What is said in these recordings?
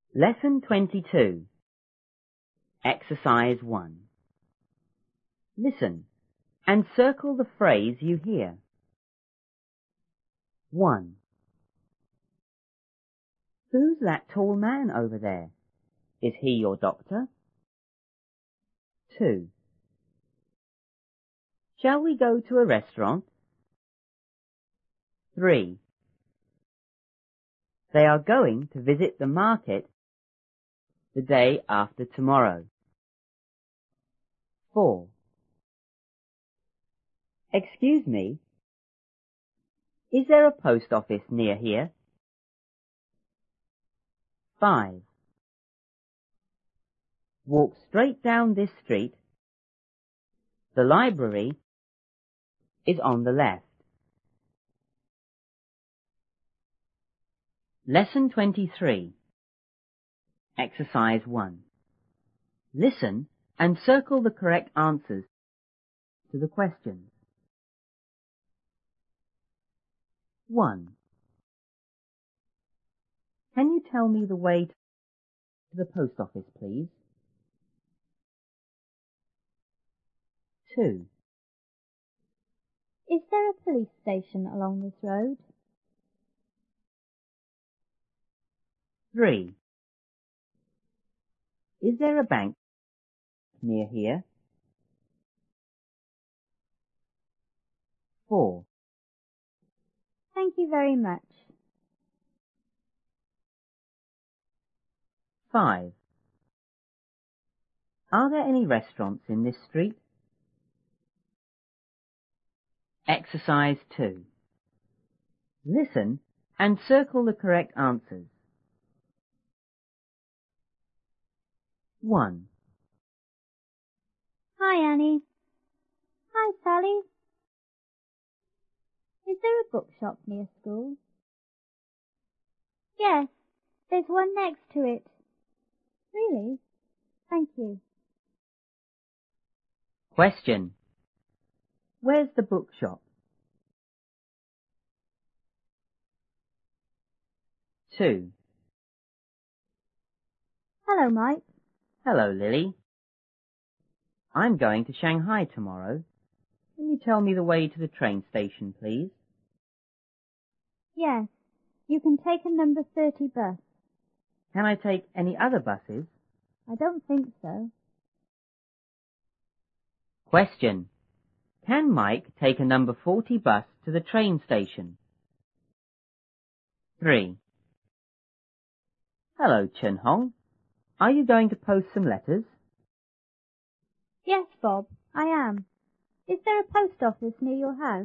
Lesson 22. Exercise 1. Listen and circle the phrase you hear. 1. Who's that tall man over there? Is he your doctor? 2. Shall we go to a restaurant? 3. They are going to visit the market the day after tomorrow. 4. Excuse me, is there a post office near here? 5. Walk straight down this street. The library is on the left. Lesson 23. Exercise 1. Listen and circle the correct answers to the questions. 1. Can you tell me the way to the post office, please? 2. Is there a police station along this road? 3. Is there a bank near here? 4. Thank you very much. 5. Are there any restaurants in this street? Exercise 2. Listen and circle the correct answers. 1. Hi, Annie. Hi, Sally. Is there a bookshop near school? Yes, there's one next to it. Really? Thank you. Question. Where's the bookshop? 2. Hello, Mike. Hello, Lily. I'm going to Shanghai tomorrow. Can you tell me the way to the train station, please? Yes, you can take a number 30 bus. Can I take any other buses? I don't think so. Question. Can Mike take a number 40 bus to the train station? 3. Hello, Chen Hong. Are you going to post some letters? Yes, Bob, I am. Is there a post office near your house?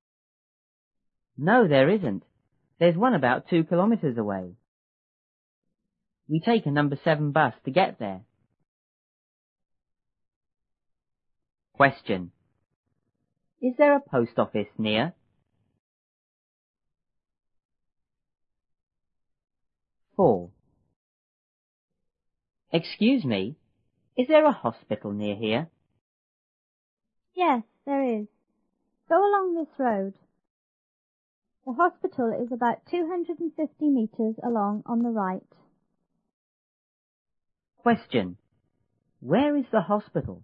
No, there isn't. There's one about 2 kilometres away. We take a number 7 bus to get there. Question. Is there a post office near? 4. Excuse me, is there a hospital near here? Yes, there is. Go along this road. The hospital is about 250 metres along on the right. Question. Where is the hospital?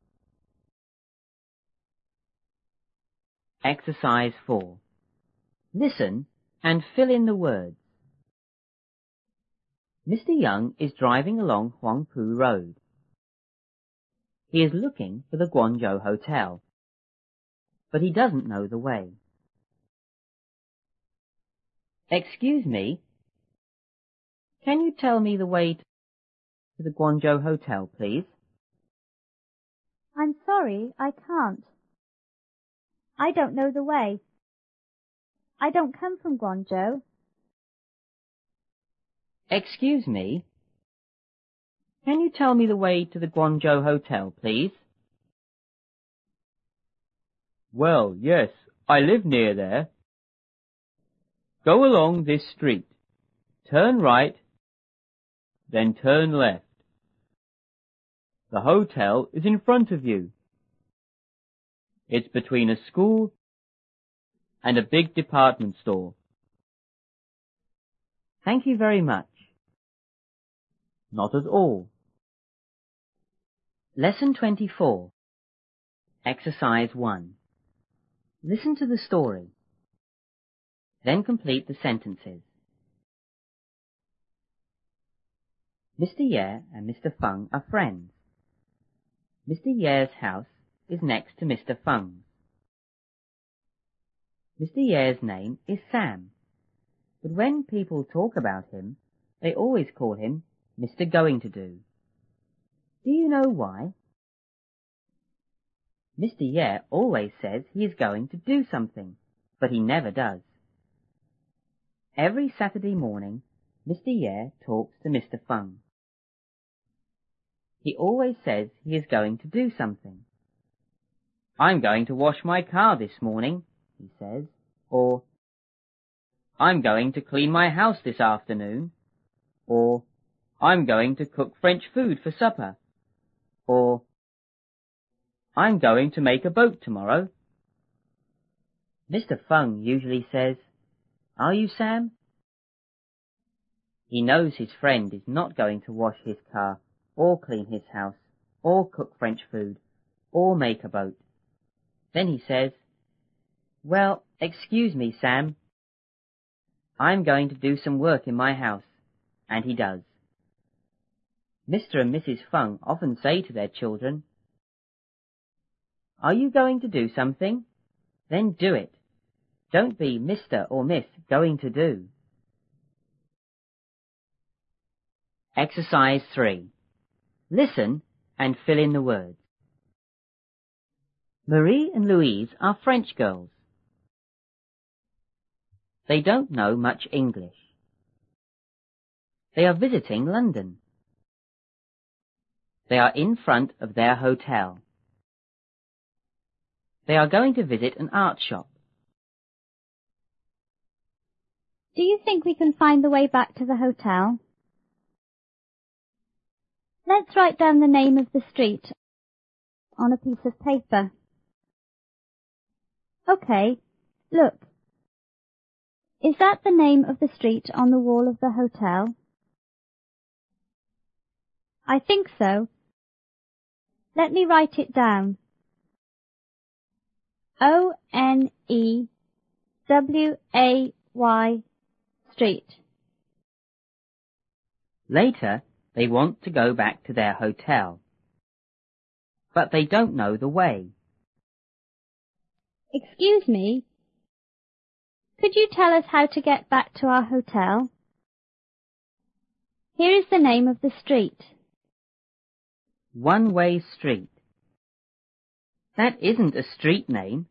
Exercise 4. Listen and fill in the words. Mr. Young is driving along Huangpu Road. He is looking for the Guangzhou Hotel, but he doesn't know the way. Excuse me, can you tell me the way to the Guangzhou Hotel, please? I'm sorry, I can't. I don't know the way. I don't come from Guangzhou. Excuse me, can you tell me the way to the Guangzhou Hotel, please? Well, yes, I live near there. Go along this street. Turn right, then turn left. The hotel is in front of you. It's between a school and a big department store. Thank you very much. Not at all. Lesson 24. Exercise 1. Listen to the story. Then complete the sentences. Mr. Yeh and Mr. Feng are friends. Mr. Yeh's house is next to Mr. Feng's. Mr. Yeh's name is Sam, but when people talk about him, they always call him Mr. Going-to-Do. Do you know why? Mr. Yeh always says he is going to do something, but he never does. Every Saturday morning, Mr. Yeh talks to Mr. Feng. He always says he is going to do something. I'm going to wash my car this morning, he says, or I'm going to clean my house this afternoon, or I'm going to cook French food for supper, or I'm going to make a boat tomorrow. Mr. Feng usually says, "Are you, Sam?" He knows his friend is not going to wash his car, or clean his house, or cook French food, or make a boat. Then he says, "Well, excuse me, Sam. I'm going to do some work in my house," and he does. Mr. and Mrs. Feng often say to their children, "Are you going to do something? Then do it. Don't be Mr. or Miss going to do." Exercise 3. Listen and fill in the words. Marie and Louise are French girls. They don't know much English. They are visiting London. They are in front of their hotel. They are going to visit an art shop. Do you think we can find the way back to the hotel? Let's write down the name of the street on a piece of paper. Okay, look. Is that the name of the street on the wall of the hotel? I think so. Let me write it down. O-N-E-W-A-Y Street. Later, they want to go back to their hotel, but they don't know the way. Excuse me, could you tell us how to get back to our hotel? Here is the name of the street. One-Way Street. That isn't a street name.